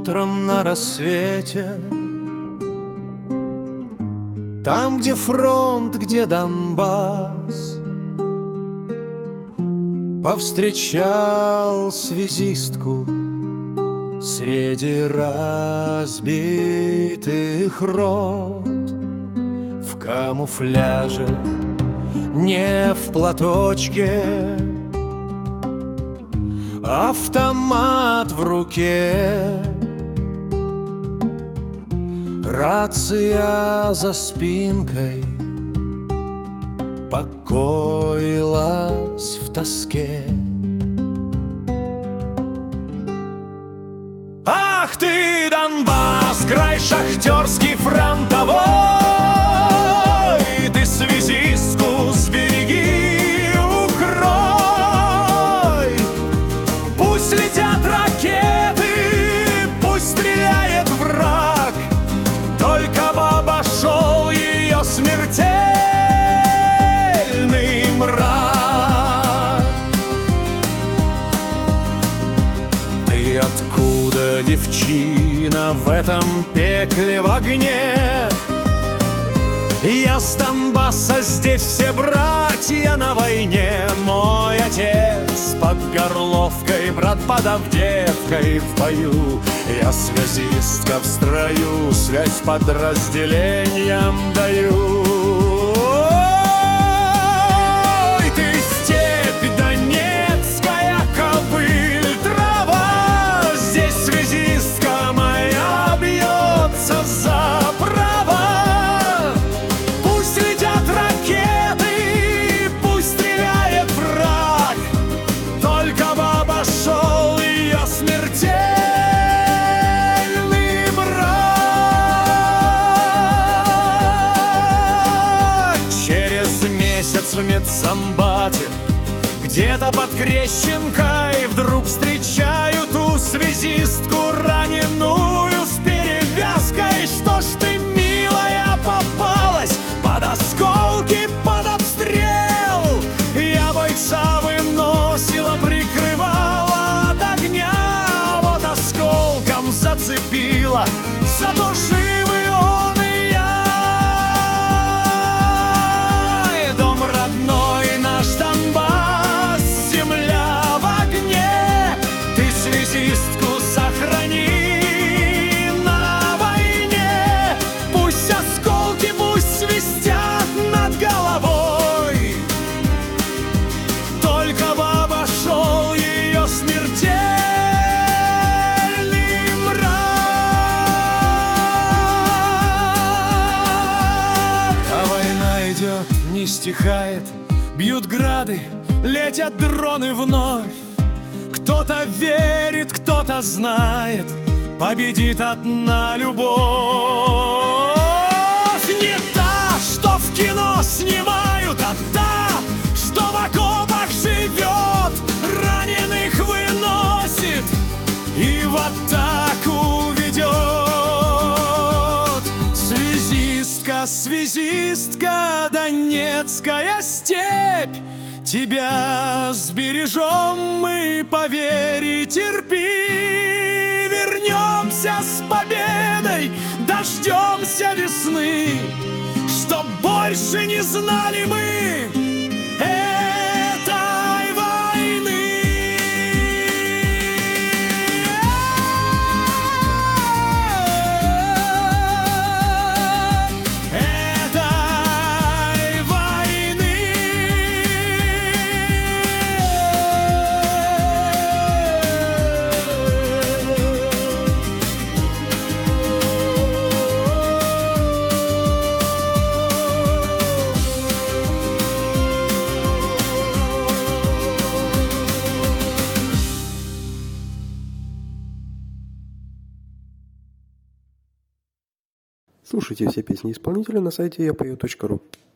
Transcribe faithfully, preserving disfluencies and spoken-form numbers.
утром на рассвете, там, где фронт, где Донбасс, повстречал связистку среди разбитых рот. В камуфляже, не в платочке, автомат в руке, рация за спинкой покоилась в тоске. Ах ты, Донбасс, край шахтерский фронтовой, ты связистку сбереги, укрой. Пусть летят ракеты, пусть стреляет враг, только бы обошел ее смертельный мрак. Ты откуда, девчина, в этом пекле в огне? Я с Донбасса, здесь все братья на войне. Мой отец под Горловкой, брат под Авдеевкой в бою. Я связистка в строю, связь подразделениям даю. Ой, ты степь донецкая, ковыль, трава, здесь связистка моя бьется за права. В медсанбате, где-то под Крещенкой, вдруг встречаю ту связистку раненую с перевязкой. Что ж ты, милая, попалась под осколки, под обстрел? Я бойца выносила, прикрывала от огня, вот осколком зацепила, зато живы он и я. Связистку сохрани на войне, пусть осколки, пусть свистят над головой, только бы обошел ее смертельный мрак. А война идет, не стихает, бьют грады, летят дроны вновь. Кто-то верит, кто-то знает, победит одна любовь. Не та, что в кино снимают, а та, что в окопах живет, раненых выносит и в атаку ведет. Связистка, связистка, донецкая степь, тебя сбережем мы, поверь и терпи. Вернемся с победой, дождемся весны, чтоб больше не знали мы этой войны. Слушайте все песни исполнителя на сайте я пою точка ру.